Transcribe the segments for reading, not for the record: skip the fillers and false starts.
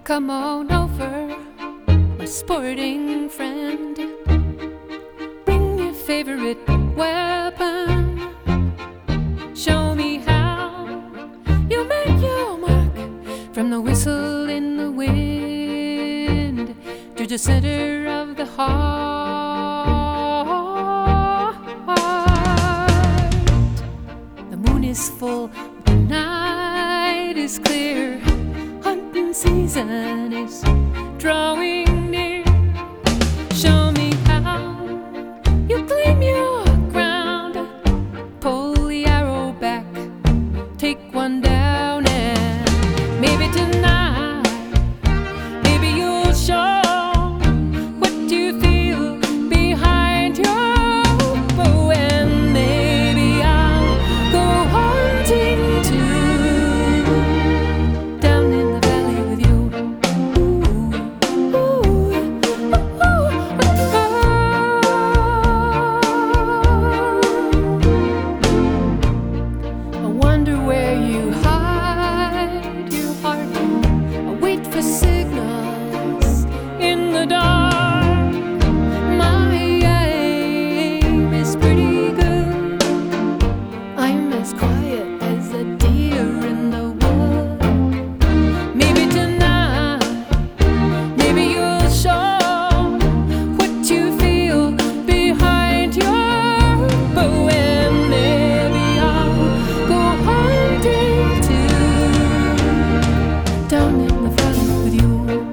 Come on over, my sporting friend. Bring your favorite weapon. Show me how you make your mark. From the whistle in the wind to the center of the heart. The moon is full, the night is clear. Hunting season is drawing near. Show me how you claim your ground. Pull the arrow back, take one down, and maybe tonight, maybe you'll show what you feel behind your bow. And maybe I'll go hunting too, down in the valley with you. I wonder where you hide your heart. I wait for signals in the dark. My aim is pretty good. I'm as quiet as a deer in the wood. Maybe tonight, maybe you'll show what you feel behind your bow. And maybe I'll go hunting too, down in the valley with you.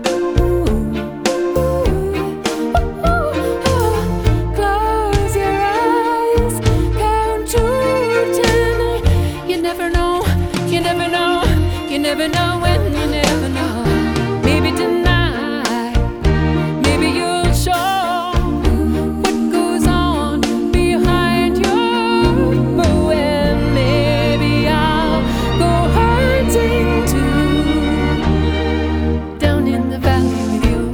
Close your eyes, count to 10. You never know, you never know, you never know when you never know. Maybe tonight, maybe you'll show what goes on behind your bow. And maybe I'll go hunting too, down in the valley with you.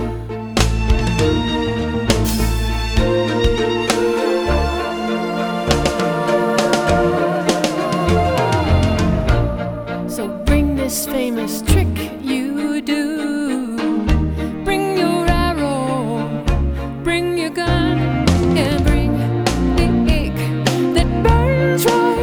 So bring this famous trick you do. Bring your arrow, bring your gun, and bring the ache that burns right